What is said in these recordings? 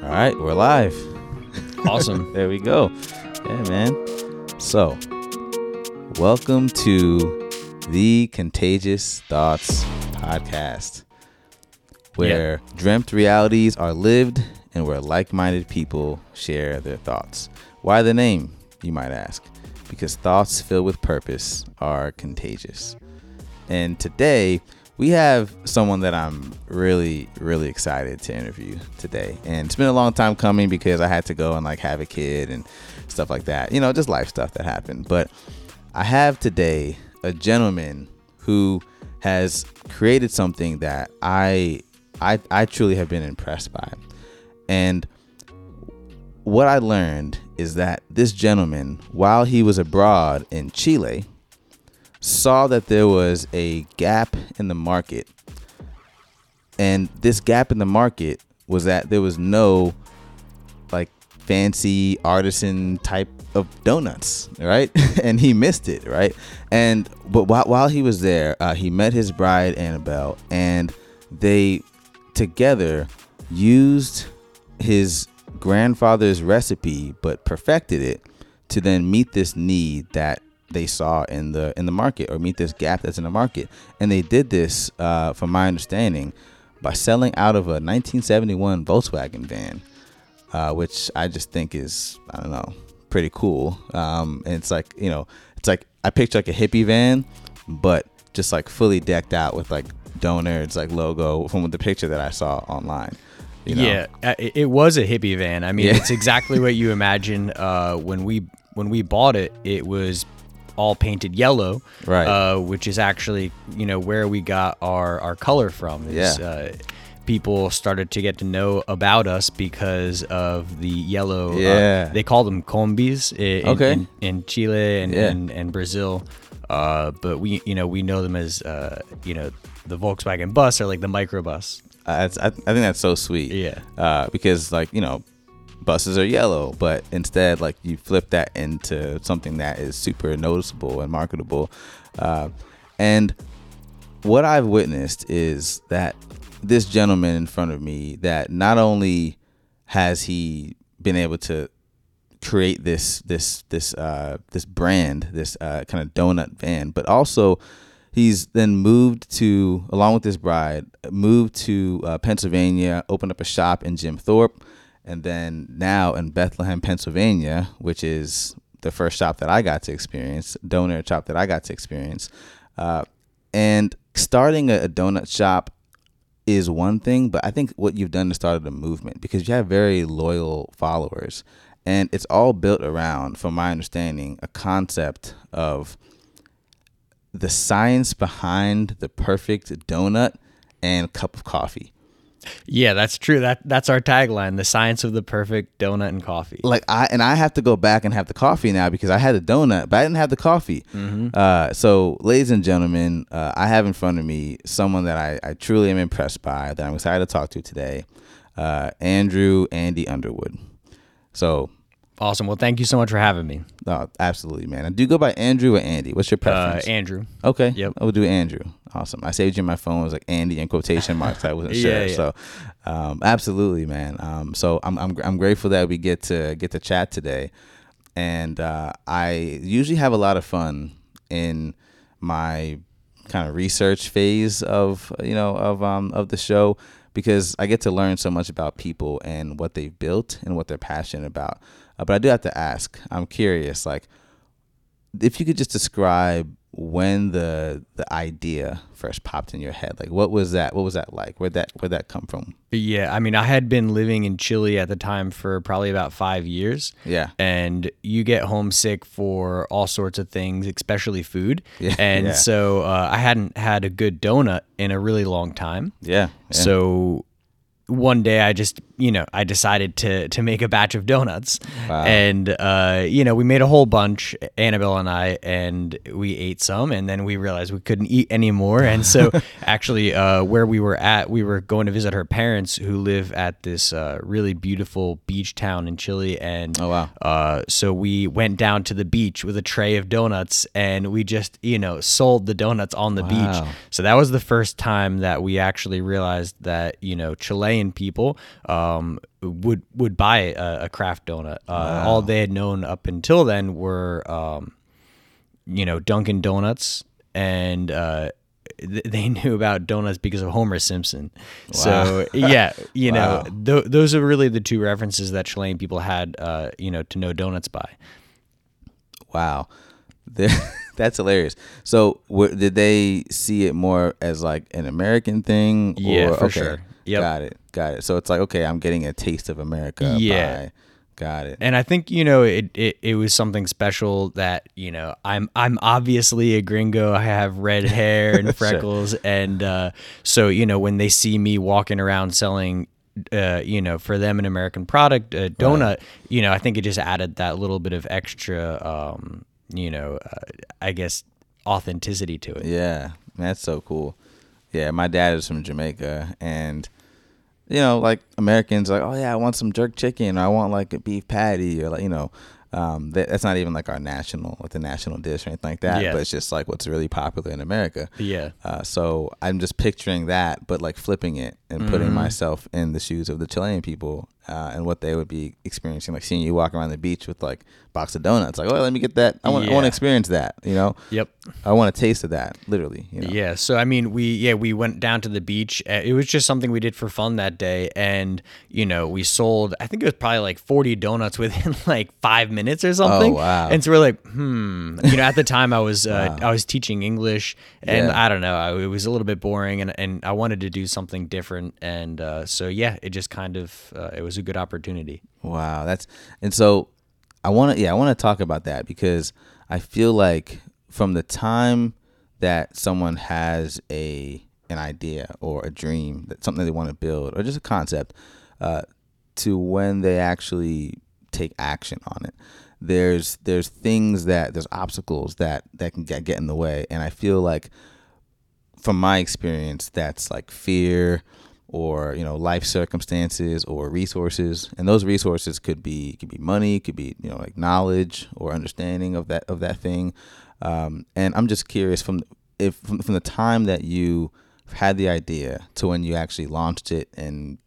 All right, we're live. Awesome. There we go. Yeah, man. So, welcome to the Contagious Thoughts podcast, where dreamt realities are lived and where like-minded people share their thoughts. Why the name, you might ask? Because thoughts filled with purpose are contagious. And today, we have someone that I'm really, really excited to interview today. And it's been a long time coming because I had to go and have a kid and stuff like that. You know, just life stuff that happened. But I have today a gentleman who has created something that I truly have been impressed by. And what I learned is that this gentleman, while he was abroad in Chile, saw that there was a gap in the market, and this gap in the market was that there was no fancy artisan type of donuts, right? And he missed it, right? But while he was there, he met his bride Annabelle, and they together used his grandfather's recipe but perfected it to then meet this need that they saw in the market, or meet this gap that's in the market. And they did this, from my understanding, by selling out of a 1971 Volkswagen van, which I just think is, I don't know, pretty cool. And it's I picture a hippie van, but just fully decked out with Donuts logo from the picture that I saw online. You know? Yeah, it was a hippie van. I mean, It's exactly what you imagine. When we bought it, it was all painted yellow, right? Which is actually, where we got our color from. People started to get to know about us because of the yellow. They call them combis in Chile and Brazil. But we know them as the Volkswagen bus, or the microbus. I think that's so sweet. Yeah. Because buses are yellow, but instead you flip that into something that is super noticeable and marketable. And what I've witnessed is that this gentleman in front of me, that not only has he been able to create this brand, this kind of donut van, but also he's then moved to, along with his bride, Pennsylvania, opened up a shop in Jim Thorpe, and then now in Bethlehem, Pennsylvania, which is the first shop that I got to experience, donut shop that I got to experience. And starting a donut shop is one thing, but I think what you've done is started a movement, because you have very loyal followers. And it's all built around, from my understanding, a concept of the science behind the perfect donut and cup of coffee. Yeah, that's true. That's our tagline: the science of the perfect donut and coffee. I have to go back and have the coffee now, because I had the donut, but I didn't have the coffee. Mm-hmm. So, ladies and gentlemen, I have in front of me someone that I truly am impressed by, that I'm excited to talk to today, Andy Underwood. So. Awesome. Well, thank you so much for having me. Oh, absolutely, man. Do you go by Andrew or Andy? What's your preference? Andrew. Okay. Yep. I will do Andrew. Awesome. I saved you in my phone. It was Andy in quotation marks. I wasn't sure. Yeah. So, absolutely, man. So I'm grateful that we get to chat today, and I usually have a lot of fun in my kind of research phase of the show, because I get to learn so much about people and what they've built and what they're passionate about. But I do have to ask, I'm curious, if you could just describe when the idea first popped in your head. What was that like? Where'd that come from? Yeah, I mean, I had been living in Chile at the time for probably about 5 years. Yeah. And you get homesick for all sorts of things, especially food. Yeah. And yeah. so I hadn't had a good donut in a really long time. Yeah. So one day I just, I decided to make a batch of donuts. Wow. And, we made a whole bunch, Annabelle and I, and we ate some, and then we realized we couldn't eat anymore. And so actually where we were at, we were going to visit her parents, who live at this really beautiful beach town in Chile. And oh, wow. So we went down to the beach with a tray of donuts, and we just, sold the donuts on the Wow. beach. So that was the first time that we actually realized that, Chilean people would buy a Kraft donut. All they had known up until then were Dunkin' Donuts, and they knew about donuts because of Homer Simpson. Wow. So yeah, wow. Those are really the two references that Chilean people had, to know donuts by. Wow. That's hilarious. So did they see it more as like an American thing? Yeah, for sure. Yep. Got it. So it's like, okay, I'm getting a taste of America. Yeah. Got it. And I think, it was something special that, I'm obviously a gringo. I have red hair and freckles. Sure. And so, when they see me walking around selling, for them an American product, a donut, right. I think it just added that little bit of extra, I guess, authenticity to it. Yeah, that's so cool. Yeah, my dad is from Jamaica, and like Americans, like, oh yeah, I want some jerk chicken, or I want like a beef patty, or like that's not even like the national dish or anything like that. Yeah. But it's just like what's really popular in America. Yeah. So I'm just picturing that, but like flipping it and putting myself in the shoes of the Chilean people. And what they would be experiencing, like seeing you walk around the beach with like a box of donuts, like, oh, let me get that. I want to experience that, Yep. I want a taste of that, literally. Yeah. So I mean, we went down to the beach. It was just something we did for fun that day, and we sold. I think it was probably like 40 donuts within like 5 minutes or something. Oh wow! And so we're like, at the time I was I was teaching English, and I don't know, it was a little bit boring, and I wanted to do something different, and so it just kind of it was a good opportunity. Wow, so I want to talk about that, because I feel like from the time that someone has an idea or a dream, that something they want to build, or just a concept, to when they actually take action on it, there's obstacles that can get in the way, and I feel like from my experience, that's like fear, or life circumstances, or resources, and those resources could be money, could be like knowledge or understanding of that thing, and I'm just curious from the time that you had the idea to when you actually launched it and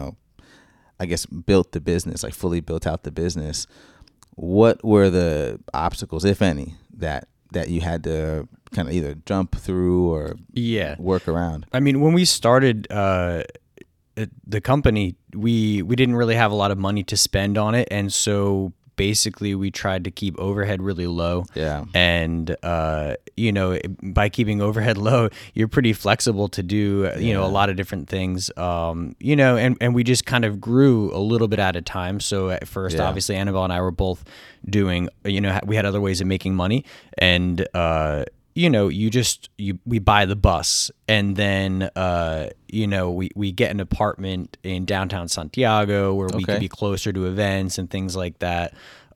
I guess built the business, like fully built out the business, what were the obstacles, if any, that you had to kind of either jump through or work around? I mean, when we started the company, we didn't really have a lot of money to spend on it, and so basically we tried to keep overhead really low. Yeah. And by keeping overhead low, you're pretty flexible to do a lot of different things. And we just kind of grew a little bit at a time. So at first, obviously, Annabelle and I were both doing, we had other ways of making money, and we buy the bus, and then we get an apartment in downtown Santiago where we can be closer to events and things like that.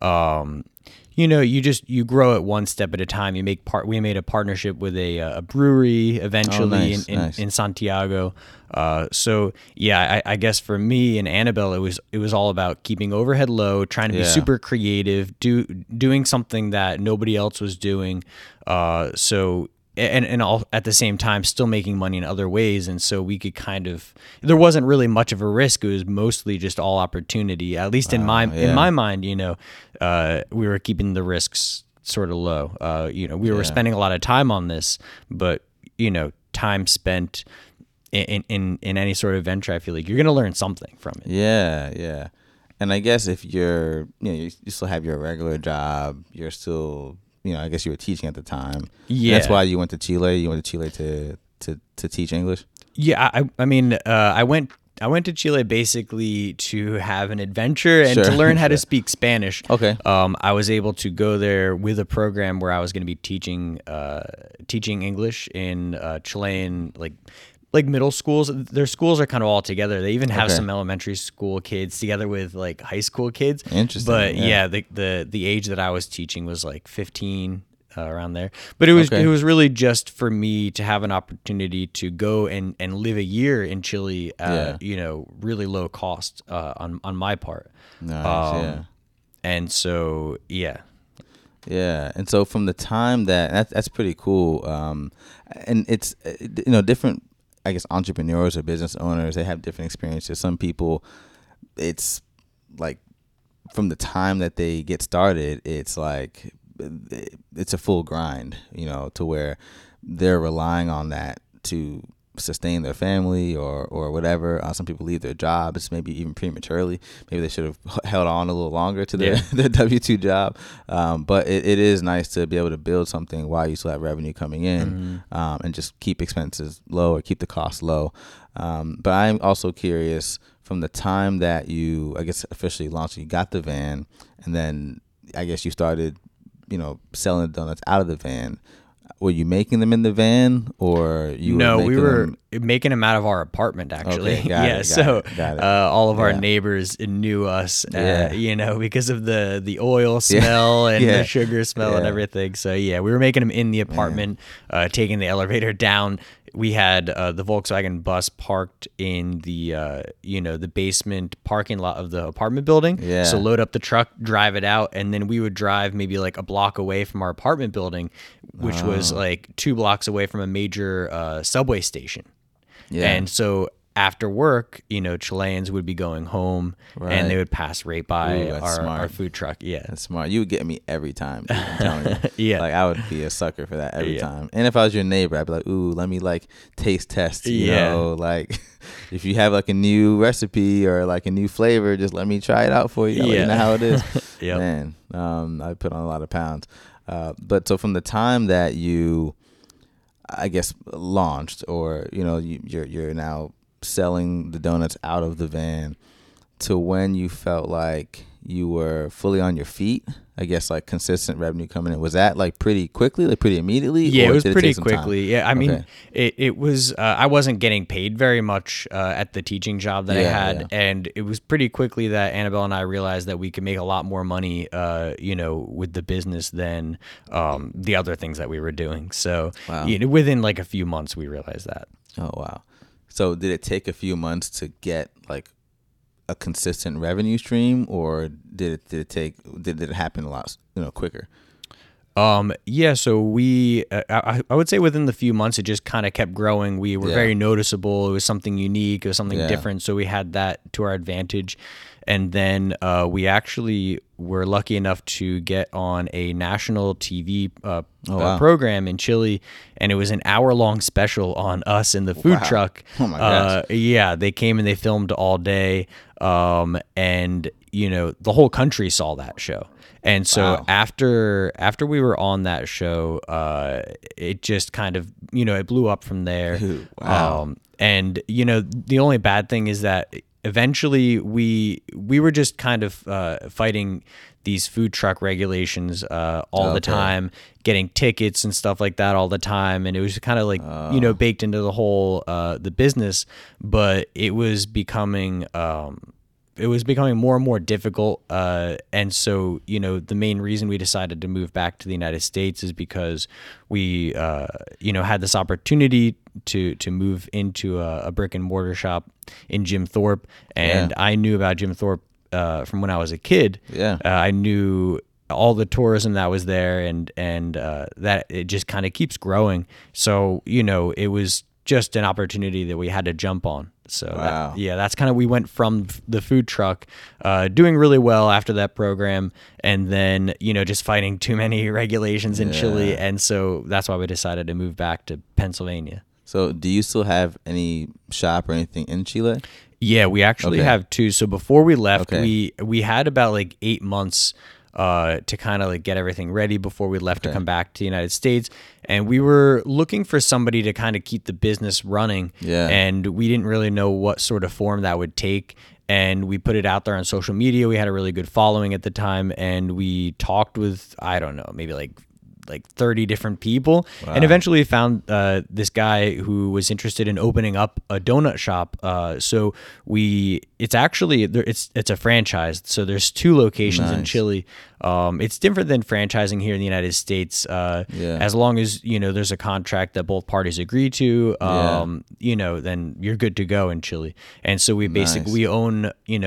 You grow it one step at a time. We made a partnership with a brewery eventually in Santiago. I guess for me and Annabelle, it was all about keeping overhead low, trying to be super creative, doing something that nobody else was doing. And all at the same time still making money in other ways, and so we could there wasn't really much of a risk. It was mostly just all opportunity, at least in my mind. We were keeping the risks sort of low. We were spending a lot of time on this, but time spent in any sort of venture, I feel like you're going to learn something from it. Yeah. And I guess if you're you still have your regular job, you're still I guess you were teaching at the time. Yeah. That's why you went to Chile. You went to Chile to teach English? Yeah, I mean, I went to Chile basically to have an adventure and to learn how to speak Spanish. Okay. I was able to go there with a program where I was going to be teaching English in Chilean, like middle schools. Their schools are kind of all together. They even have some elementary school kids together with like high school kids. Interesting. But the age that I was teaching was like 15, around there. But it was really just for me to have an opportunity to go and live a year in Chile at really low cost on my part. Nice. And so Yeah, and so from the time that's pretty cool, and it's different, I guess, entrepreneurs or business owners, they have different experiences. Some people it's like from the time that they get started, it's like it's a full grind, to where they're relying on that to sustain their family or whatever. Some people leave their jobs, maybe even prematurely. Maybe they should have held on a little longer to their W-2 job. But it is nice to be able to build something while you still have revenue coming in, and just keep expenses low or keep the costs low. But I'm also curious, from the time that you, I guess, officially launched, you got the van, and then I guess you started, selling the donuts out of the van. Were you making them in the van, or you? No, we were making them out of our apartment, actually. Okay, got it. All of our neighbors knew us, because of the oil smell and the sugar smell and everything. So we were making them in the apartment, taking the elevator down. We had the Volkswagen bus parked in the the basement parking lot of the apartment building. Yeah. So load up the truck, drive it out, and then we would drive maybe like a block away from our apartment building, which was like 2 blocks away from a major subway station. Yeah. And so after work, Chileans would be going home, and they would pass right by our food truck. Yeah, that's smart. You would get me every time, dude, I'm telling you. Like, I would be a sucker for that every time. And if I was your neighbor, I'd be like, ooh, let me like taste test. You know, like if you have like a new recipe or like a new flavor, just let me try it out for you. Let you know how it is. Man, I put on a lot of pounds. But so from the time that you, I guess, launched, or you're now selling the donuts out of the van, to when you felt like you were fully on your feet, I guess, like consistent revenue coming in, was that like pretty quickly, like pretty immediately? Yeah, it was pretty quickly. Yeah, I mean, it was, I wasn't getting paid very much at the teaching job that I had. And it was pretty quickly that Annabelle and I realized that we could make a lot more money, with the business than the other things that we were doing. So within like a few months, we realized that. Oh, wow. So did it take a few months to get like a consistent revenue stream, or did it happen a lot quicker? So we, I would say within the few months, it just kind of kept growing. We were very noticeable. It was something unique. It was something different. So we had that to our advantage. And then we actually were lucky enough to get on a national TV program in Chile, and it was an hour-long special on us in the food truck. Oh my gosh! They came and they filmed all day, and the whole country saw that show. And so after we were on that show, it just kind of it blew up from there. Dude, wow. And the only bad thing is that eventually we were just kind of fighting these food truck regulations all the time, getting tickets and stuff like that all the time, and it was kind of like baked into the whole the business. But it was becoming more and more difficult, and so the main reason we decided to move back to the United States is because we had this opportunity to move into a brick and mortar shop in Jim Thorpe, and I knew about Jim Thorpe from when I was a kid. I knew all the tourism that was there, and that it just kind of keeps growing. So it was just an opportunity that we had to jump on. So that's kind of, we went from the food truck doing really well after that program, and then just fighting too many regulations in Chile, and so that's why we decided to move back to Pennsylvania. So do you still have any shop or anything in Chile? Yeah, we actually have 2. So before we left, we had about like 8 months to kind of like get everything ready before we left to come back to the United States. And we were looking for somebody to kind of keep the business running. And we didn't really know what sort of form that would take. And we put it out there on social media. We had a really good following at the time. And we talked with, I don't know, maybe like 30 different people, and eventually found this guy who was interested in opening up a donut shop. So it's actually it's a franchise. So there's 2 locations in Chile. It's different than franchising here in the United States. As long as there's a contract that both parties agree to, then you're good to go in Chile. And so we basically we own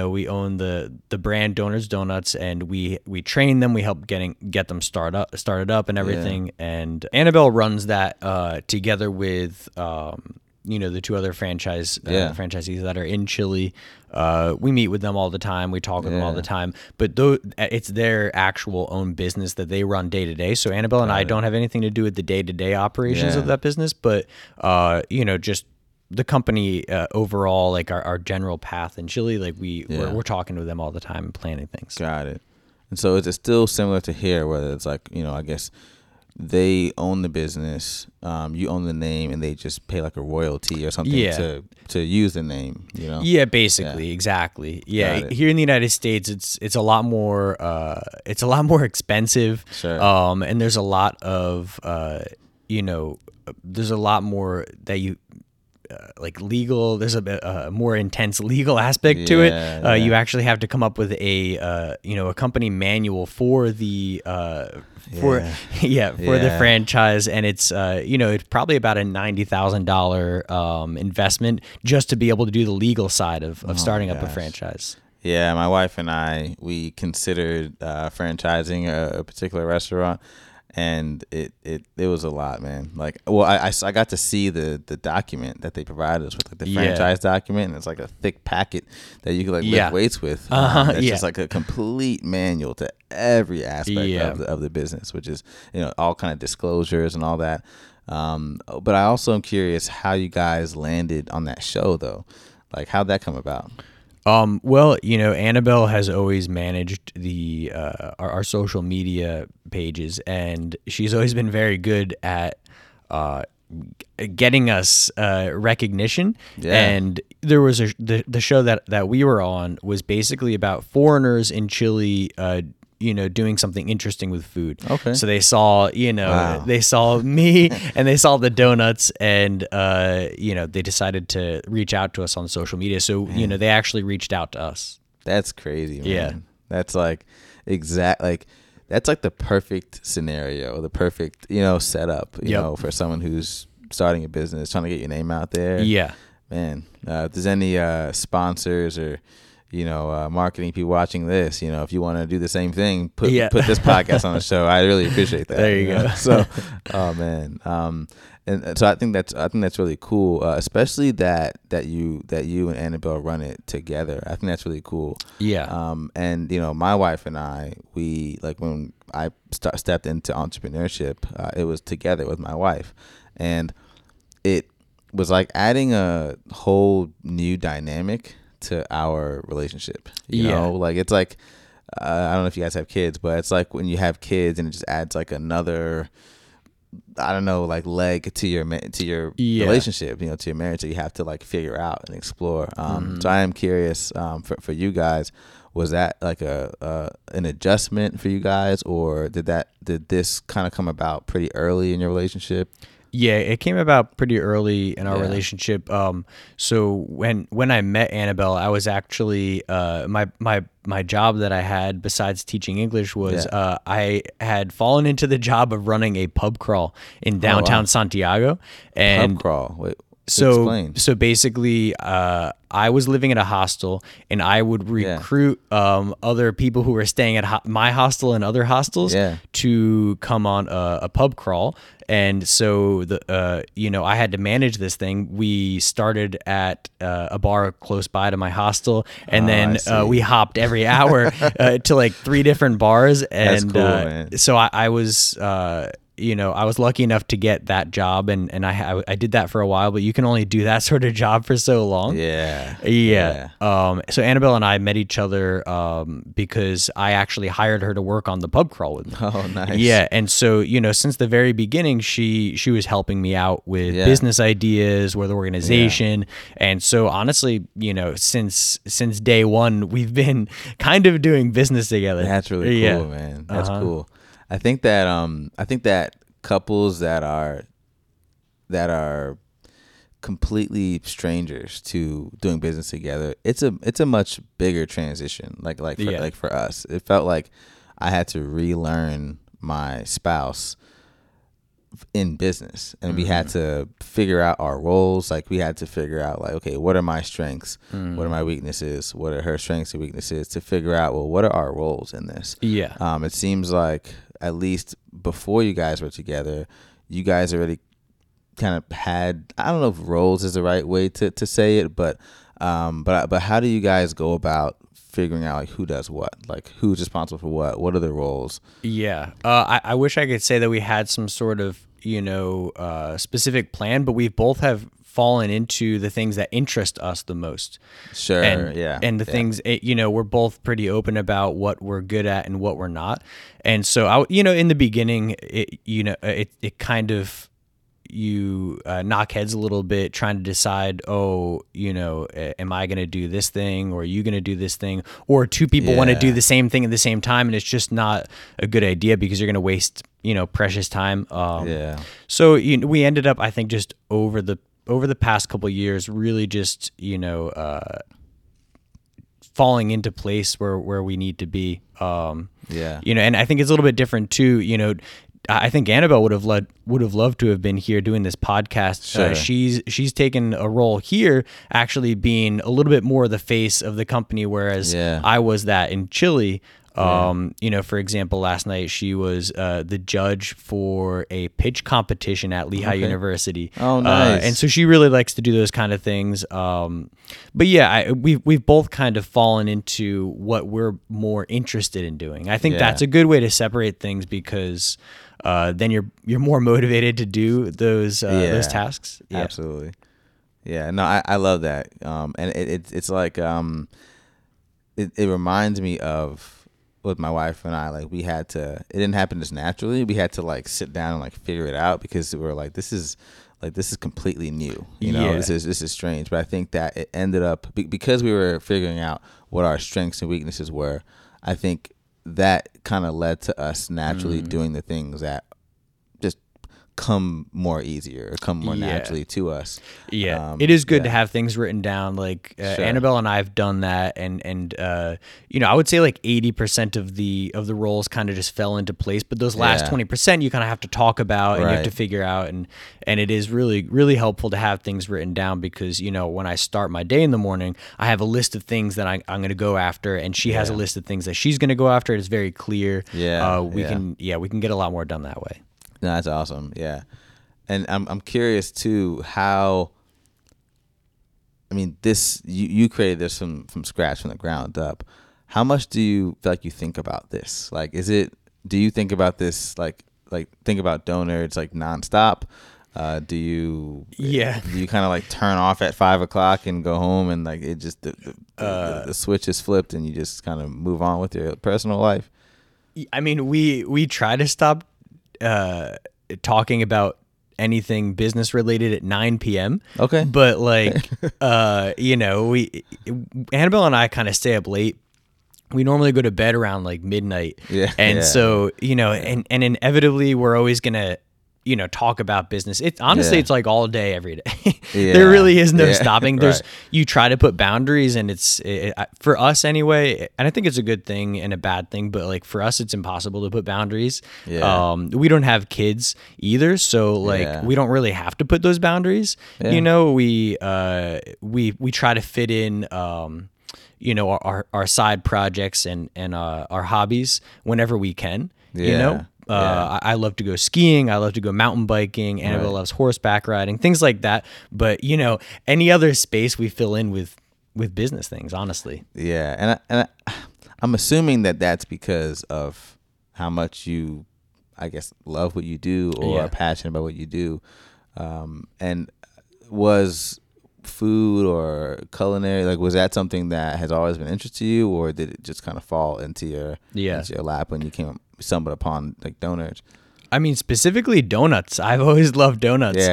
the brand Doners Donuts, and we train them. We help get them started up and everything. And Annabelle runs that together with the two other franchisees that are in Chile. We meet with them all the time. We talk with them all the time. But it's their actual own business that they run day to day. So Annabelle and I don't have anything to do with the day to day operations of that business. But just the company overall, like our general path in Chile, like we're talking to them all the time and planning things. Got it. And so is it still similar to here, whether it's like, I guess they own the business, you own the name, and they just pay like a royalty or something to use the name, Yeah, basically, exactly. Yeah, here in the United States, it's a lot more expensive. Sure. And there's a lot of there's a lot more that you. Like legal, there's a more intense legal aspect to it. You actually have to come up with a company manual for the the franchise, and it's it's probably about a $90,000 investment just to be able to do the legal side of starting up a franchise. Yeah, my wife and I, we considered franchising a particular restaurant. And it was a lot, man. Like, well, I got to see the document that they provided us with, like the franchise document, and it's like a thick packet that you can like lift weights with. It's just like a complete manual to every aspect of the business, which is all kind of disclosures and all that. But I also am curious how you guys landed on that show, though. Like, how'd that come about? Well, Annabelle has always managed the our social media pages, and she's always been very good at getting us recognition. And there was the show that we were on was basically about foreigners in Chile doing something interesting with food. Okay. So they saw, they saw me and they saw the donuts, and they decided to reach out to us on social media. So, they actually reached out to us. That's crazy, man. Yeah. That's like that's like the perfect scenario, the perfect, setup, for someone who's starting a business, trying to get your name out there. Yeah. Man, if there's any sponsors or marketing people watching this, if you want to do the same thing, put this podcast on the show. I really appreciate that. There you go. So, oh man. And so I think that's really cool, especially that you and Annabelle run it together. I think that's really cool. Yeah. And my wife and I, we like when I stepped into entrepreneurship, it was together with my wife, and it was like adding a whole new dynamic to our relationship. You know, like it's like I don't know if you guys have kids, but it's like when you have kids and it just adds like another, I don't know, like leg to your relationship, to your marriage that you have to like figure out and explore. So I am curious for you guys, was that like an adjustment for you guys, or did this kind of come about pretty early in your relationship? Yeah, it came about pretty early in our relationship. So when I met Annabelle, I was actually my job that I had besides teaching English was I had fallen into the job of running a pub crawl in downtown Santiago. And pub crawl. Wait, explain. So basically, I was living at a hostel, and I would recruit other people who were staying at my hostel and other hostels to come on a pub crawl. And so I had to manage this thing. We started at a bar close by to my hostel, and then we hopped every hour to like 3 different bars. And that's cool, so I was. I was lucky enough to get that job, and I did that for a while, but you can only do that sort of job for so long. Yeah. So Annabelle and I met each other because I actually hired her to work on the pub crawl with me. Oh, nice. Yeah, and so since the very beginning, she was helping me out with business ideas, with organization, and so honestly, since day one, we've been kind of doing business together. That's really cool, man. That's cool. I think that couples that are completely strangers to doing business together, it's a much bigger transition. Like for us, it felt like I had to relearn my spouse in business, and we had to figure out our roles. Like we had to figure out like, okay, what are my strengths? What are my weaknesses? What are her strengths and weaknesses? To figure out, well, what are our roles in this? Yeah. It seems like at least before you guys were together, you guys already kind of had, I don't know if roles is the right way to say it, but how do you guys go about figuring out like who does what, like who's responsible for what are the roles? Yeah. I wish I could say that we had some sort of, specific plan, but we both have fallen into the things that interest us the most. Sure. And the things, we're both pretty open about what we're good at and what we're not. And so in the beginning, it kind of, you knock heads a little bit trying to decide, am I going to do this thing, or are you going to do this thing, or two people want to do the same thing at the same time, and it's just not a good idea because you're going to waste precious time. So we ended up, I think, just over the past couple of years, really just falling into place where we need to be. And I think it's a little bit different too. I think Annabelle would have loved to have been here doing this podcast. Sure. She's taken a role here, actually being a little bit more the face of the company, whereas I was that in Chile. For example, last night she was the judge for a pitch competition at Lehigh University. Oh, nice. And so she really likes to do those kind of things. But yeah, we've both kind of fallen into what we're more interested in doing. I think that's a good way to separate things, because then you're more motivated to do those tasks. Yeah. Absolutely. Yeah. No, I love that. And it's like it reminds me of, with my wife and I, like it didn't happen just naturally. We had to like sit down and like figure it out, because we were like, this is completely new. This is strange. But I think that it ended up, because we were figuring out what our strengths and weaknesses were, I think that kind of led to us naturally doing the things that just come more naturally to us. It is good to have things written down. Like Annabelle and I have done that, and I would say like 80% of the roles kind of just fell into place, but those last 20% you kind of have to talk about and you have to figure out, and it is really, really helpful to have things written down, because when I start my day in the morning, I have a list of things that I'm going to go after, and she has a list of things that she's going to go after. It's very clear. We can get a lot more done that way. No, that's awesome. Yeah. And I'm curious too, how, I mean, this, you created this from scratch, from the ground up. How much do you feel like you think about this? Like, do you think about this, like think about Doughnards like nonstop? Do you kind of like turn off at 5:00 and go home, and like it just, the switch is flipped and you just kind of move on with your personal life? I mean, we try to stop talking about anything business related at 9 p.m. Okay. But like, Annabelle and I kind of stay up late. We normally go to bed around like midnight. So, and inevitably we're always going to, talk about business. It's honestly, it's like all day, every day. There really is no stopping. You try to put boundaries, and it's for us anyway. And I think it's a good thing and a bad thing, but like for us, it's impossible to put boundaries. We don't have kids either. So like, we don't really have to put those boundaries. We try to fit in, our side projects and our hobbies whenever we can, I love to go skiing. I love to go mountain biking. Annabelle loves horseback riding, things like that. But, any other space we fill in with business things, honestly. Yeah. And I'm assuming that that's because of how much you, I guess, love what you do, or are passionate about what you do. And was food or culinary, like, was that something that has always been interested to you, or did it just kind of fall into your lap when you stumbled upon like Doughnards? I mean, specifically donuts. I've always loved donuts.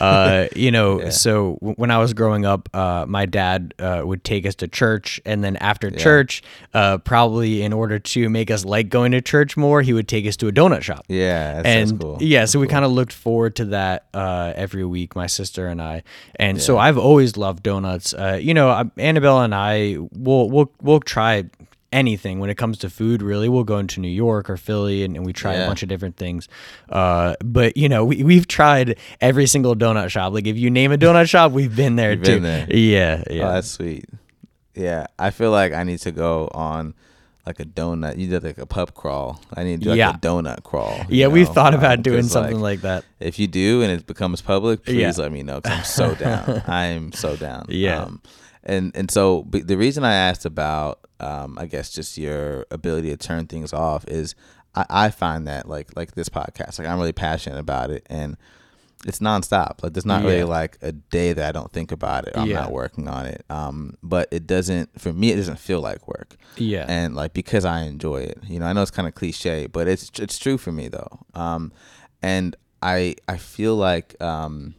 So when I was growing up, my dad would take us to church, and then after church, probably in order to make us like going to church more, he would take us to a donut shop. That's cool. So we kind of looked forward to that every week, my sister and I. And so I've always loved donuts. Annabelle and I we'll try anything when it comes to food. Really, we'll go into New York or Philly and we try a bunch of different things, but we've tried every single donut shop. Like, if you name a donut shop, we've been there too. Oh, that's sweet. I feel like I need to go on like a donut. You did like a pub crawl. I need to do like a donut crawl. Yeah, we've thought about doing something like that. If you do and it becomes public, please let me know, because I'm so down. I'm so down. Yeah. And so the reason I asked about, I guess, just your ability to turn things off is I find that like this podcast, like I'm really passionate about it, and it's nonstop. Like there's not really like a day that I don't think about it. I'm not working on it. But it doesn't, for me, it doesn't feel like work. Yeah. And like, because I enjoy it, you know, I know it's kind of cliche, but it's true for me though. And I feel like, some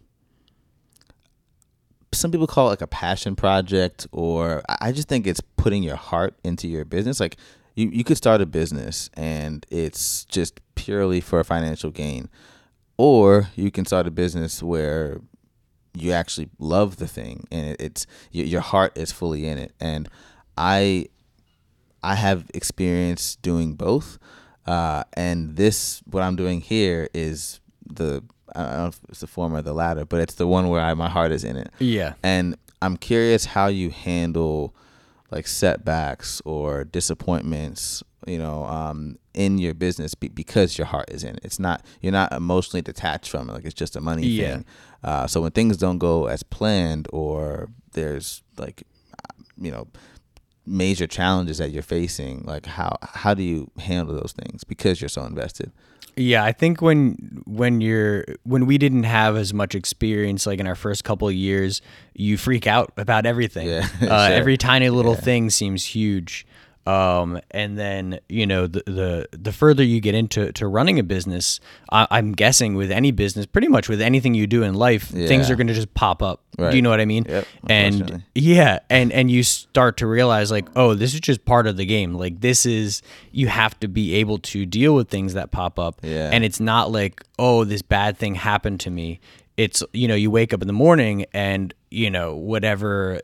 people call it like a passion project, or I just think it's putting your heart into your business. Like you could start a business and it's just purely for financial gain. Or you can start a business where you actually love the thing and it's your heart is fully in it. And I have experience doing both. And what I'm doing here is I don't know if it's the former or the latter, but it's the one where my heart is in it. Yeah. And I'm curious how you handle like setbacks or disappointments, you know, in your business because your heart is in it. You're not emotionally detached from it. Like it's just a money thing. So when things don't go as planned, or there's like, you know, major challenges that you're facing, like how do you handle those things because you're so invested? Yeah, I think when we didn't have as much experience, like in our first couple of years, you freak out about everything. Yeah, sure. Every tiny little thing seems huge. And then, you know, the further you get into running a business, I'm guessing with any business, pretty much with anything you do in life, things are going to just pop up. Right. Do you know what I mean? Yep, and and you start to realize like, oh, this is just part of the game. Like you have to be able to deal with things that pop up. Yeah. And it's not like, oh, this bad thing happened to me. It's, you know, you wake up in the morning and, you know, whatever,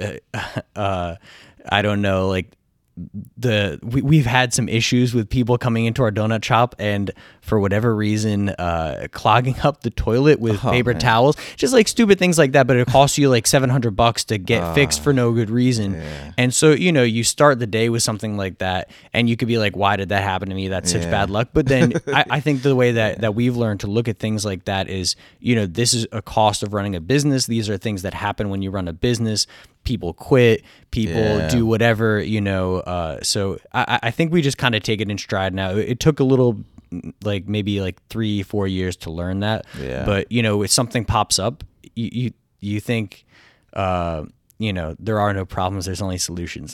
I don't know, like, we've had some issues with people coming into our donut shop and for whatever reason clogging up the toilet with paper towels, just like stupid things like that, but it costs you like $700 to get fixed for no good reason. And so, you know, you start the day with something like that and you could be like, why did that happen to me? That's such bad luck. But then I think the way that we've learned to look at things like that is, you know, this is a cost of running a business. These are things that happen when you run a business. People quit, people do whatever, you know. So I think we just kind of take it in stride now. It took a little, like maybe like 3-4 years to learn that. Yeah. But, you know, if something pops up, you think, you know, there are no problems. There's only solutions.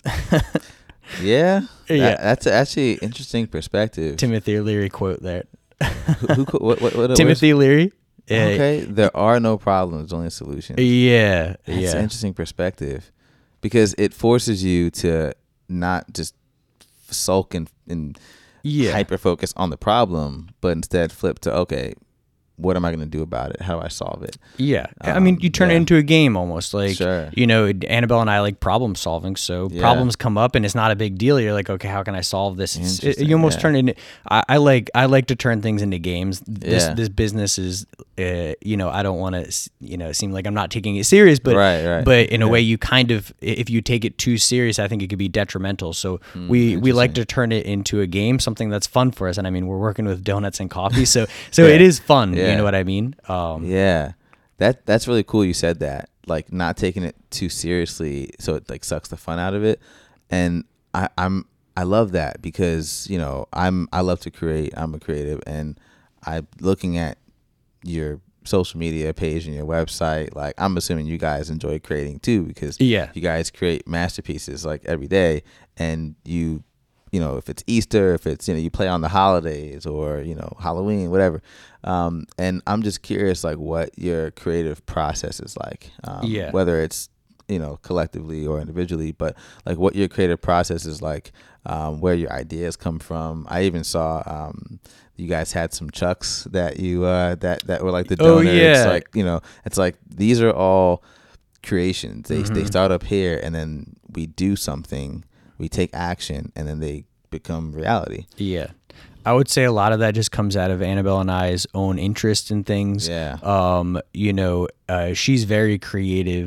That's actually an interesting perspective. Timothy Leary quote there. What Timothy Leary. Okay, there are no problems, only solutions. Yeah, that's an interesting perspective, because it forces you to not just sulk and hyper focus on the problem, but instead flip to, okay, what am I going to do about it? How do I solve it? Yeah. I mean, you turn it into a game almost. Like, you know, Annabelle and I like problem solving. So problems come up and it's not a big deal. You're like, okay, how can I solve this? You almost turn it into, I like to turn things into games. This business is, you know, I don't want to, you know, seem like I'm not taking it serious, but, but in a way you kind of, if you take it too serious, I think it could be detrimental. So we like to turn it into a game, something that's fun for us. And I mean, we're working with donuts and coffee. So it is fun. You know what I mean? That's really cool. You said that, like not taking it too seriously, so it like sucks the fun out of it. And I love that, because, you know, I love to create. I'm a creative, and I'm looking at your social media page and your website. Like, I'm assuming you guys enjoy creating too, because you guys create masterpieces like every day, and you know, if it's Easter, if it's, you know, you play on the holidays, or, you know, Halloween, whatever. And I'm just curious, like, what your creative process is like, whether it's, you know, collectively or individually, but like what your creative process is like, where your ideas come from. I even saw, you guys had some chucks that you, that were like the donor. It's like, you know, it's like, these are all creations. They start up here, and then we do something, we take action, and then they become reality. Yeah. I would say a lot of that just comes out of Annabelle and I's own interest in things. Yeah. You know, she's very creative.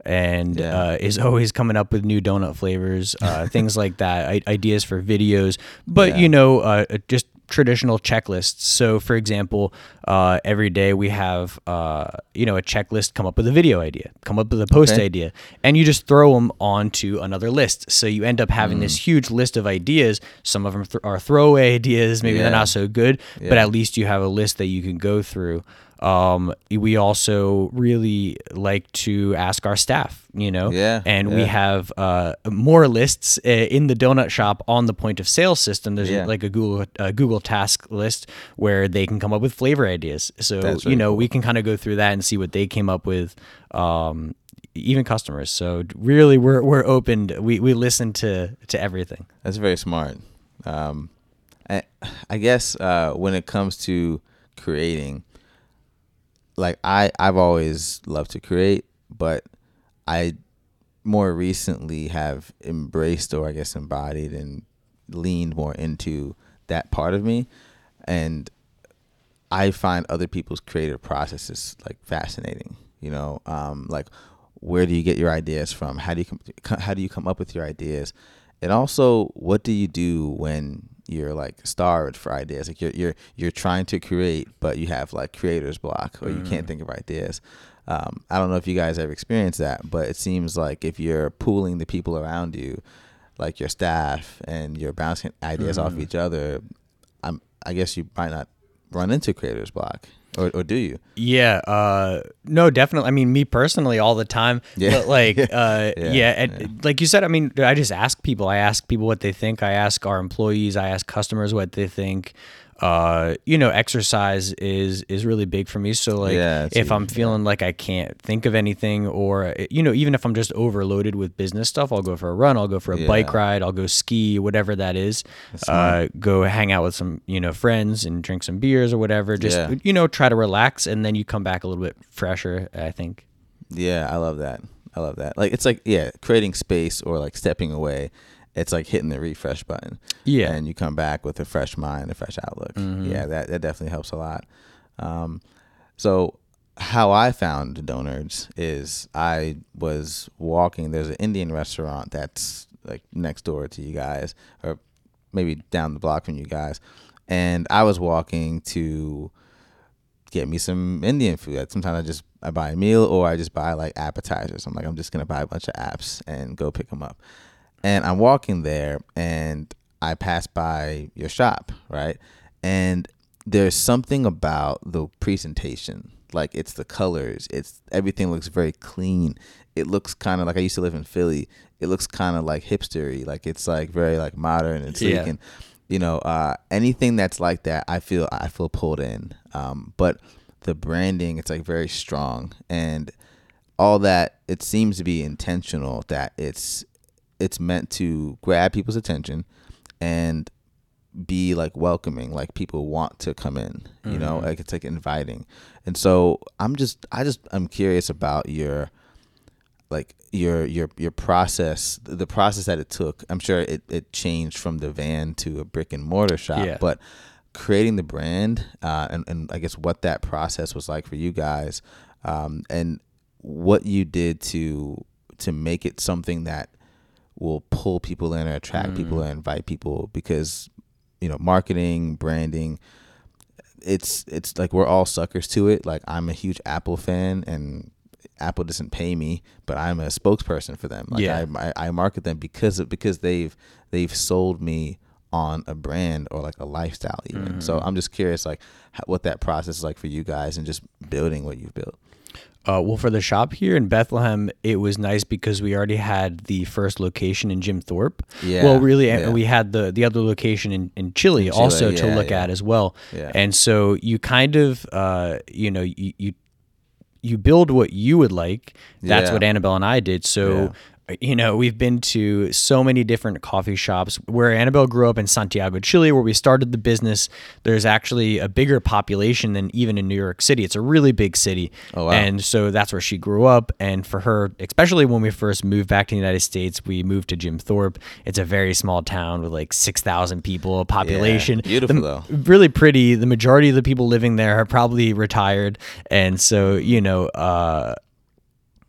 and is always coming up with new donut flavors, things like that, ideas for videos, but just traditional checklists. So for example, every day we have a checklist, come up with a video idea, come up with a post idea, and you just throw them onto another list. So you end up having this huge list of ideas. Some of them are throwaway ideas, maybe they're not so good, but at least you have a list that you can go through. We also really like to ask our staff, and we have more lists in the donut shop on the point of sale system. There's like a Google task list where they can come up with flavor ideas. So, really cool. We can kind of go through that and see what they came up with, even customers. So really we're open. We listen to everything. That's very smart. I guess when it comes to creating, like I've always loved to create, but I more recently have embraced, or I guess embodied and leaned more into that part of me. And I find other people's creative processes like fascinating, like where do you get your ideas from? How do you come up with your ideas? And also, what do you do when you're like starved for ideas? Like you're trying to create, but you have like creator's block, or you can't think of ideas. I don't know if you guys ever experienced that, but it seems like if you're pooling the people around you, like your staff, and you're bouncing ideas off each other, I guess you might not run into creator's block. Or do you? Yeah. No, definitely. I mean, me personally, all the time. Yeah. But like, like you said, I mean, I just ask people. I ask people what they think. I ask our employees. I ask customers what they think. Exercise is really big for me. So like, if I'm feeling like I can't think of anything, or even if I'm just overloaded with business stuff, I'll go for a run, I'll go for a bike ride, I'll go ski, whatever that is. Go hang out with some friends and drink some beers or whatever. Just try to relax, and then you come back a little bit fresher, I think. Yeah, I love that. Like it's like creating space, or like stepping away. It's like hitting the refresh button. Yeah. And you come back with a fresh mind, a fresh outlook. Mm-hmm. Yeah, that definitely helps a lot. So how I found Donerds is I was walking. There's an Indian restaurant that's like next door to you guys, or maybe down the block from you guys. And I was walking to get me some Indian food. Sometimes I buy a meal, or I just buy like appetizers. I'm just going to buy a bunch of apps and go pick them up. And I'm walking there, and I pass by your shop, right? And there's something about the presentation. Like, it's the colors. Everything looks very clean. It looks kind of like, I used to live in Philly. It looks kind of like hipstery. Like, it's like very like modern and sleek. And, anything that's like that, I feel pulled in. But the branding, it's like very strong. And all that, it seems to be intentional, that it's meant to grab people's attention and be like welcoming, like people want to come in, like it's like inviting. And so I'm curious about your process, the process that it took. I'm sure it changed from the van to a brick and mortar shop, but creating the brand, and I guess what that process was like for you guys, and what you did to make it something that will pull people in or attract people or invite people, because marketing, branding, it's like we're all suckers to it. Like, I'm a huge Apple fan, and Apple doesn't pay me, but I'm a spokesperson for them. Like, I market them because they've sold me on a brand or like a lifestyle even. So I'm just curious, like what that process is like for you guys, and just building what you've built. Well, for the shop here in Bethlehem, it was nice because we already had the first location in Jim Thorpe. Yeah. Well, really, we had the other location in Chile also to look at as well. Yeah. And so you kind of, you build what you would like. That's what Annabelle and I did. So we've been to so many different coffee shops. Where Annabelle grew up in Santiago, Chile, where we started the business, there's actually a bigger population than even in New York City. It's a really big city. Oh, wow. And so that's where she grew up. And for her, especially when we first moved back to the United States, we moved to Jim Thorpe. It's a very small town with like 6,000 people, a population. Yeah, beautiful though. Really pretty. The majority of the people living there are probably retired. And so,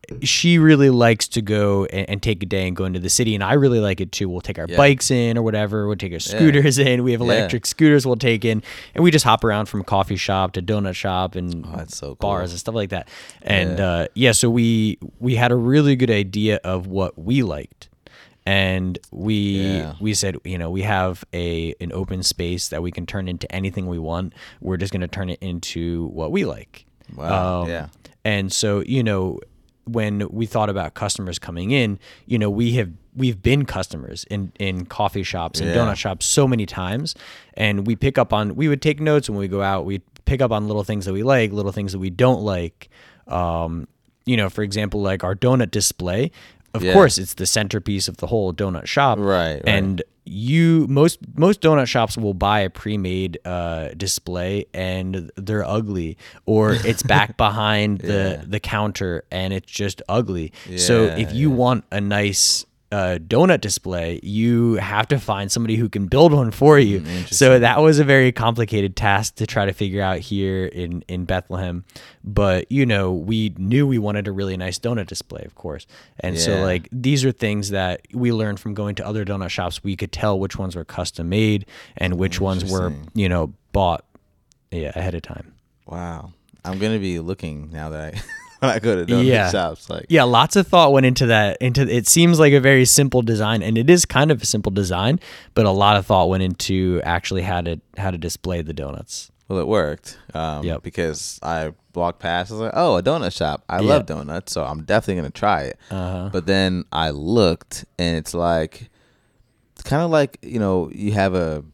she really likes to go and take a day and go into the city, and I really like it too. We'll take our bikes in or whatever. We'll take our scooters in. We have electric scooters we'll take in, and we just hop around from coffee shop to donut shop and that's so cool. bars and stuff like that. And so we had a really good idea of what we liked. And we said, we have an open space that we can turn into anything we want. We're just going to turn it into what we like. Wow. And so, when we thought about customers coming in, we've been customers in coffee shops and donut shops so many times, and we would take notes when we go out. We'd pick up on little things that we like, little things that we don't like. For example, like our donut display. Of course, it's the centerpiece of the whole donut shop. Right. And most donut shops will buy a pre-made display, and they're ugly, or it's back behind the counter and it's just ugly. So if you want a nice donut display, you have to find somebody who can build one for you. So that was a very complicated task to try to figure out here in Bethlehem. But, we knew we wanted a really nice donut display, of course. And so, like, these are things that we learned from going to other donut shops. We could tell which ones were custom made and which ones were, bought ahead of time. Wow. I'm going to be looking now that when I go to donut shops. Lots of thought went into that. It seems like a very simple design, and it is kind of a simple design, but a lot of thought went into actually how to display the donuts. Well, it worked because I walked past. I was like, oh, a donut shop. I love donuts, so I'm definitely going to try it. But then I looked, and it's kind of like, you have a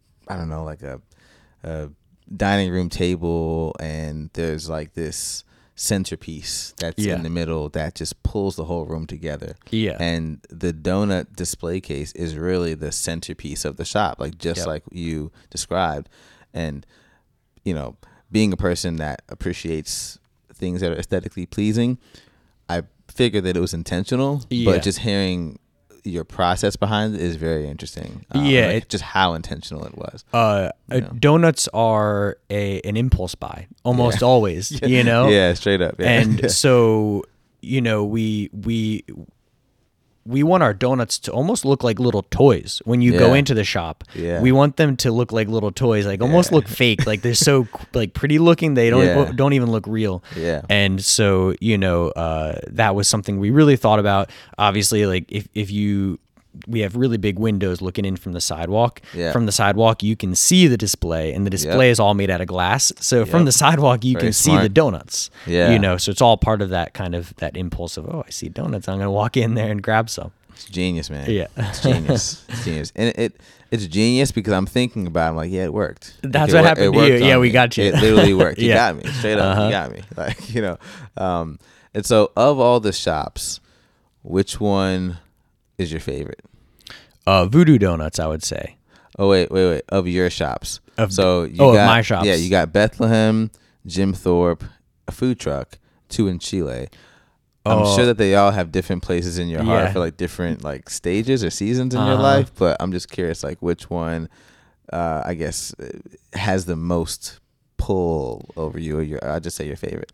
dining room table, and there's like this centerpiece that's in the middle that just pulls the whole room together. And the donut display case is really the centerpiece of the shop, like like you described. And being a person that appreciates things that are aesthetically pleasing, I figured that it was intentional, but just hearing your process behind it is very interesting. Just how intentional it was. Donuts are an impulse buy almost always. Straight up. And so we want our donuts to almost look like little toys when you go into the shop. We want them to look like little toys, like almost look fake, like they're so like pretty looking they don't even look real. And so that was something we really thought about. Obviously, like we have really big windows looking in from the sidewalk. From the sidewalk, you can see the display, and the display is all made out of glass. So from the sidewalk, you can see the donuts. So it's all part of that kind of that impulse of, oh, I see donuts, I'm going to walk in there and grab some. It's genius, man. It's genius. It's genius. And it's genius because I'm thinking about it. I'm like, it worked. That's what happened to you. Yeah, we got you. It literally worked. You got me. Straight up, you got me. Like, and so of all the shops, which one is your favorite? Voodoo Donuts, I would say. Oh, wait. Of your shops. Of my shops. Yeah, you got Bethlehem, Jim Thorpe, a food truck, 2 in Chile. I'm sure that they all have different places in your heart for like different like stages or seasons in your life, but I'm just curious like which one I guess has the most pull over you, or I'd just say your favorite.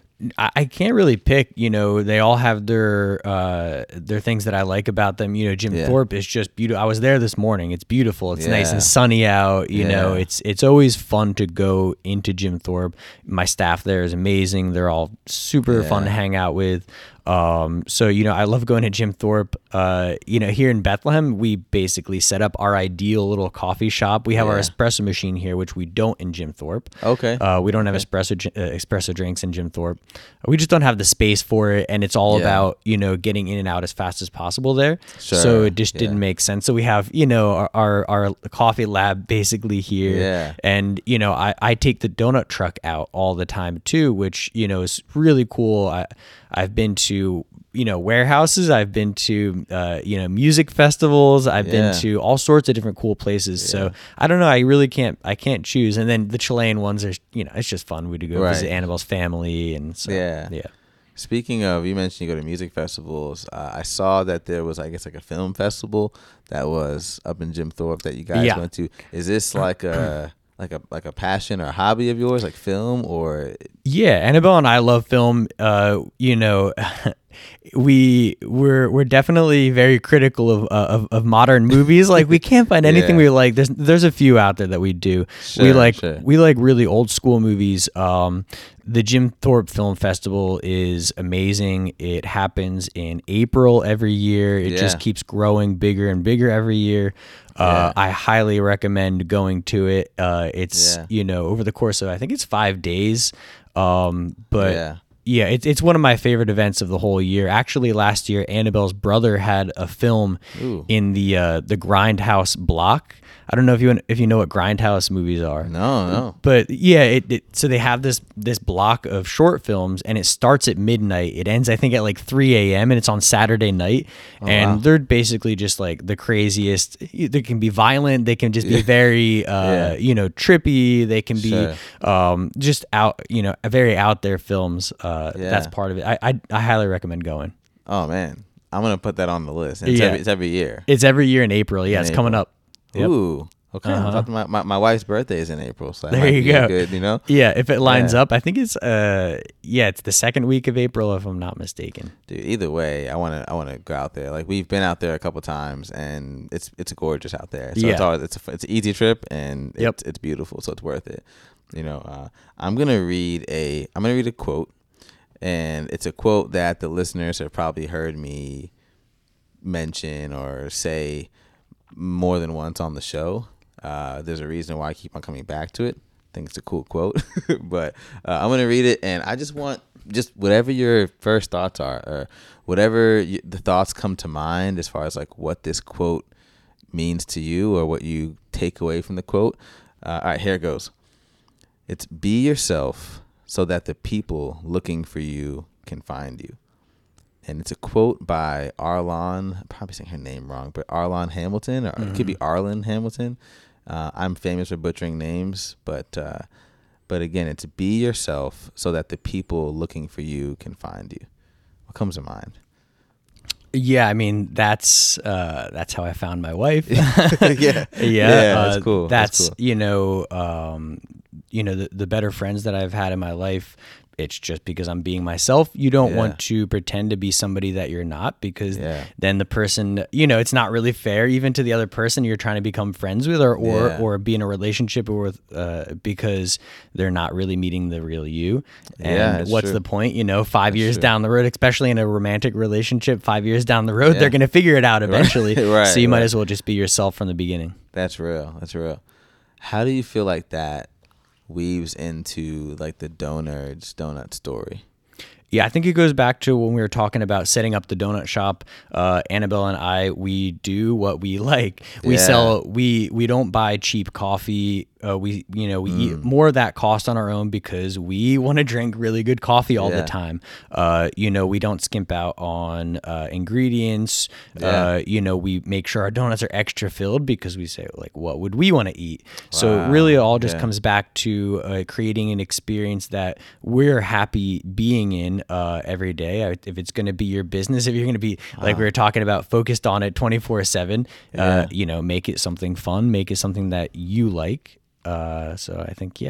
I can't really pick, they all have their things that I like about them. Jim Thorpe is just beautiful. I was there this morning. It's beautiful. It's nice and sunny out. It's always fun to go into Jim Thorpe. My staff there is amazing. They're all super fun to hang out with. So, I love going to Jim Thorpe. Here in Bethlehem, we basically set up our ideal little coffee shop. We have our espresso machine here, which we don't in Jim Thorpe. Okay. We don't have espresso drinks in Jim Thorpe. We just don't have the space for it, and it's all about, getting in and out as fast as possible there. Sure. So it just didn't make sense. So we have, our coffee lab basically here. Yeah. And, I take the donut truck out all the time too, which, is really cool. I've been to, warehouses. I've been to, music festivals. I've been to all sorts of different cool places. So I don't know. I can't choose. And then the Chilean ones are, it's just fun. We do go visit Annabelle's family. And so, Speaking of, you mentioned you go to music festivals. I saw that there was, I guess, like a film festival that was up in Jim Thorpe that you guys went to. Is this like a passion or a hobby of yours, like film, or? Yeah, Annabelle and I love film. we're definitely very critical of modern movies. Like we can't find anything we like. There's a few out there that we do. We like really old school movies. The Jim Thorpe Film Festival is amazing. It happens in April every year. It just keeps growing bigger and bigger every year. I highly recommend going to it. It's over the course of, I think it's 5 days. It's one of my favorite events of the whole year. Actually, last year, Annabelle's brother had a film in the Grindhouse block. I don't know if you know what Grindhouse movies are. No. But so they have this block of short films, and it starts at midnight. It ends, I think, at like 3 a.m. and it's on Saturday night. They're basically just like the craziest. They can be violent. They can just be very, trippy. They can be just out, very out there films. That's part of it. I highly recommend going. Oh man, I'm gonna put that on the list. It's every year. It's every year in April. Yeah, it's coming up. Yep. Ooh, okay. My wife's birthday is in April, so that there you go. Good, Yeah, if it lines up, I think it's it's the second week of April, if I'm not mistaken. Dude, either way, I wanna go out there. Like we've been out there a couple times, and it's gorgeous out there. So it's an easy trip, and it's beautiful, so it's worth it. I'm gonna read a quote, and it's a quote that the listeners have probably heard me mention or say more than once on the show. There's a reason why I keep on coming back to it. I think it's a cool quote. But I'm going to read it, and I just want whatever your first thoughts are, or whatever the thoughts come to mind as far as like what this quote means to you or what you take away from the quote. All right, here it goes. It's be yourself so that the people looking for you can find you. And it's a quote by Arlan, I'm probably saying her name wrong, but Arlan Hamilton, or it could be Arlen Hamilton. I'm famous for butchering names, but again, it's be yourself so that the people looking for you can find you. What comes to mind? Yeah, I mean that's how I found my wife. yeah, that's cool. That's cool. The better friends that I've had in my life. It's just because I'm being myself. You don't want to pretend to be somebody that you're not, because then the person, it's not really fair even to the other person you're trying to become friends with or be in a relationship with, because they're not really meeting the real you. And what's true. The point? 5 years true. Down the road, especially in a romantic relationship, 5 years down the road, they're going to figure it out eventually. So you might as well just be yourself from the beginning. That's real. How do you feel like that weaves into like the Donerds donut story? Yeah, I think it goes back to when we were talking about setting up the donut shop. Annabelle and I, we do what we like. We sell. We don't buy cheap coffee. We eat more of that cost on our own because we want to drink really good coffee all the time. We don't skimp out on ingredients. We make sure our donuts are extra filled because we say like, what would we want to eat? Wow. So really, it all just comes back to creating an experience that we're happy being in every day. If it's going to be your business, if you're going to be like we were talking about, focused on it 24/7, make it something fun, make it something that you like. So I think,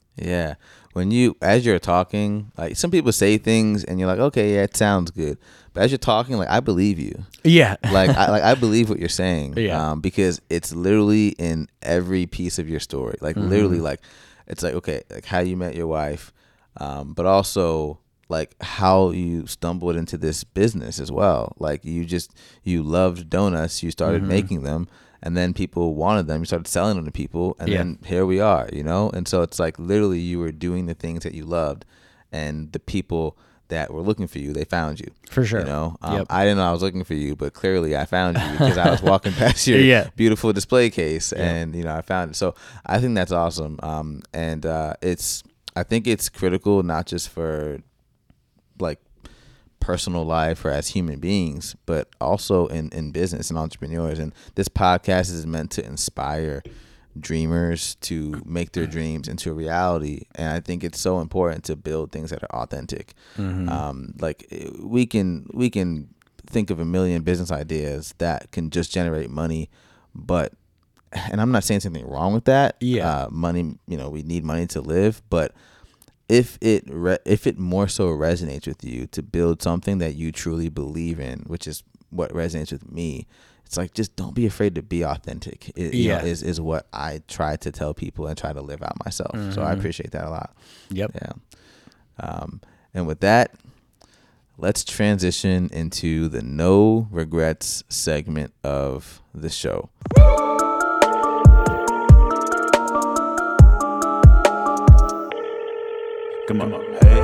when as you're talking, like some people say things and you're like, okay, it sounds good. But as you're talking, like I believe you. Yeah. I believe what you're saying. Yeah. Because it's literally in every piece of your story. Like literally, like it's like, okay, like how you met your wife, but also like how you stumbled into this business as well. Like you loved donuts, you started making them. And then people wanted them. You started selling them to people, and then here we are, And so it's like literally you were doing the things that you loved, and the people that were looking for you, they found you. For sure. I didn't know I was looking for you, but clearly I found you because I was walking past your beautiful display case, and I found it. So I think that's awesome. I think it's critical not just for like personal life or as human beings, but also in business and entrepreneurs. And this podcast is meant to inspire dreamers to make their dreams into a reality. And I think it's so important to build things that are authentic. Like we can think of a million business ideas that can just generate money, and I'm not saying something wrong with that. Money, we need money to live, but if it more so resonates with you to build something that you truly believe in, which is what resonates with me, it's like, just don't be afraid to be authentic. You know, is what I try to tell people and try to live out myself. So I appreciate that a lot. Yep. Yeah. And with that, let's transition into the no regrets segment of the show. Come on. Hey.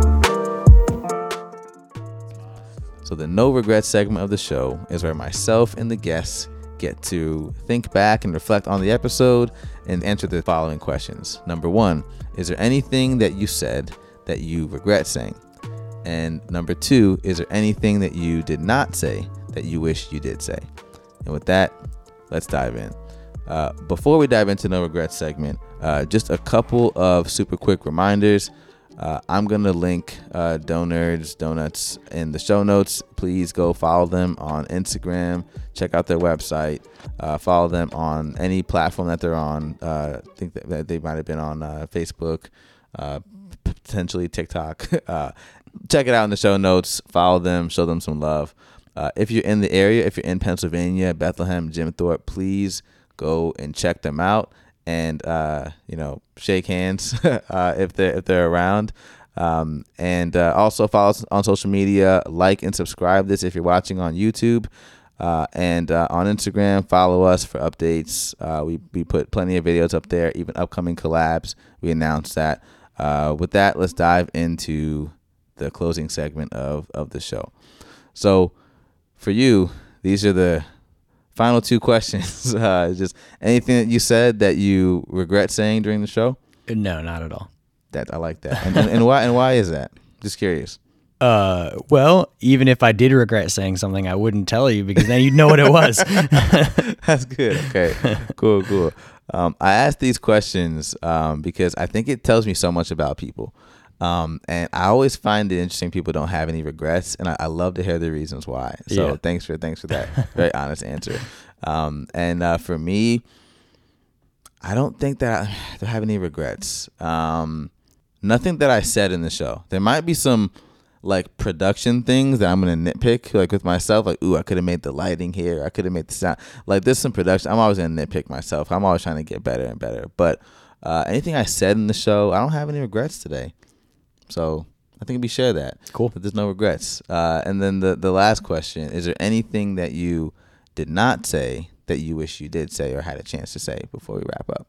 So the no regrets segment of the show is where myself and the guests get to think back and reflect on the episode and answer the following questions. Number 1, is there anything that you said that you regret saying? And number 2, is there anything that you did not say that you wish you did say? And with that, let's dive in. Before we dive into no regrets segment, just a couple of super quick reminders. I'm going to link Donerds Donuts in the show notes. Please go follow them on Instagram. Check out their website. Follow them on any platform that they're on. I think that they might have been on Facebook, potentially TikTok. Check it out in the show notes. Follow them. Show them some love. If you're in the area, if you're in Pennsylvania, Bethlehem, Jim Thorpe, please go and check them out. And shake hands if they're around, and also follow us on social media. Like and subscribe this if you're watching on YouTube, and on Instagram. Follow us for updates. We put plenty of videos up there, even upcoming collabs. We announced that. With that, let's dive into the closing segment of the show. So for you, these are the final 2 questions. Just anything that you said that you regret saying during the show? No, not at all. I like that. And why is that? Just curious. Well, even if I did regret saying something, I wouldn't tell you because then you'd know what it was. That's good. Okay. Cool. I asked these questions because I think it tells me so much about people. And I always find it interesting people don't have any regrets, and I love to hear the reasons why. So thanks for that very honest answer. And for me, I don't think that I don't have any regrets. Nothing that I said in the show. There might be some like production things that I'm gonna nitpick, like with myself, like, ooh, I could have made the lighting here, I could have made the sound. Like there's some production. I'm always gonna nitpick myself. I'm always trying to get better and better. But anything I said in the show, I don't have any regrets today. So I think we share that. Cool. But there's no regrets. And then the last question, is there anything that you did not say that you wish you did say or had a chance to say before we wrap up?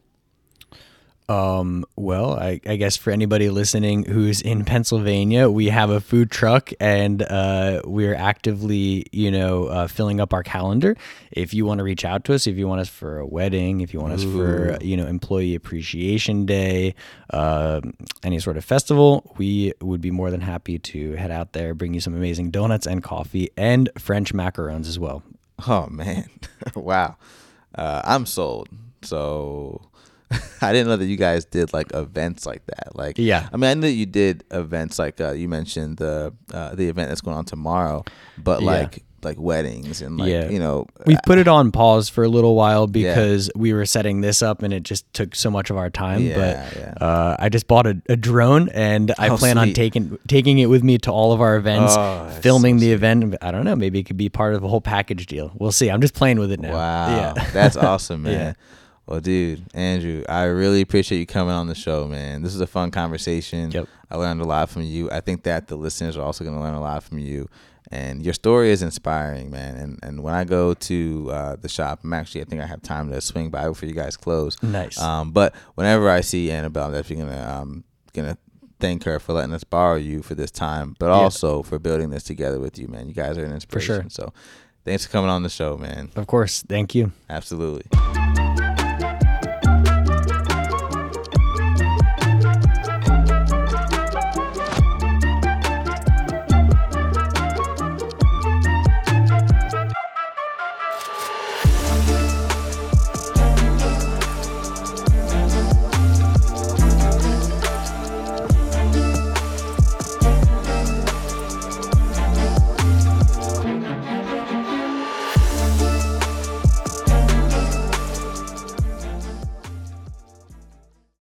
Well, I guess for anybody listening who's in Pennsylvania, we have a food truck and we're actively, filling up our calendar. If you want to reach out to us, if you want us for a wedding, if you want us for, Employee Appreciation Day, any sort of festival, we would be more than happy to head out there, bring you some amazing donuts and coffee and French macarons as well. Oh, man. Wow. I'm sold. So I didn't know that you guys did like events like that. Like, yeah. I mean, I knew that you did events like you mentioned the event that's going on tomorrow, but like weddings and we put it on pause for a little while because we were setting this up and it just took so much of our time. I just bought a drone and I plan on taking it with me to all of our events, filming the event. I don't know, maybe it could be part of a whole package deal. We'll see. I'm just playing with it now. Wow, that's awesome, man. Yeah. Well, dude, Andrew, I really appreciate you coming on the show, man. This is a fun conversation. Yep. I learned a lot from you. I think that the listeners are also going to learn a lot from you. And your story is inspiring, man. And when I go to the shop, I think I have time to swing by before you guys close. Nice. But whenever I see Annabelle, I'm definitely gonna thank her for letting us borrow you for this time, but also for building this together with you, man. You guys are an inspiration. For sure. So thanks for coming on the show, man. Of course. Thank you. Absolutely.